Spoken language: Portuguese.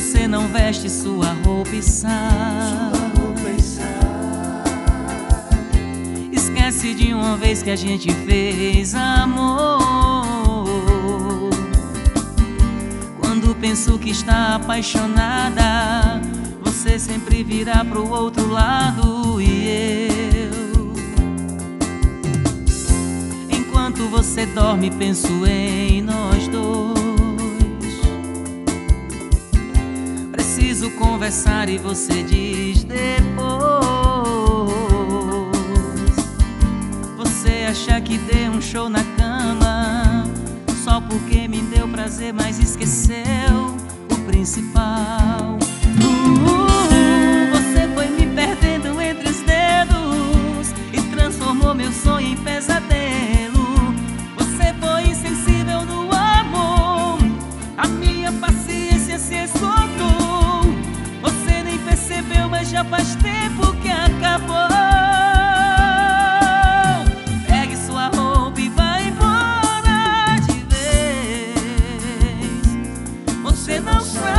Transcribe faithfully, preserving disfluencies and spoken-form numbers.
você não veste sua roupa e sai. Esquece de uma vez que a gente fez amor. Quando penso que está apaixonada, você sempre vira pro outro lado e eu, enquanto você dorme, penso em nós dois. Preciso conversar e você diz depois. Você acha que deu um show na cama só porque me deu prazer, mas esqueceu o principal. uh, Você foi me perdendo entre os dedos e transformou meu sonho em pesadelo. Você foi insensível no amor, a minha paciência se esgotou. Você nem percebeu, mas já faz tempo que acabou. Pegue sua roupa e vai embora de vez. Você não sabe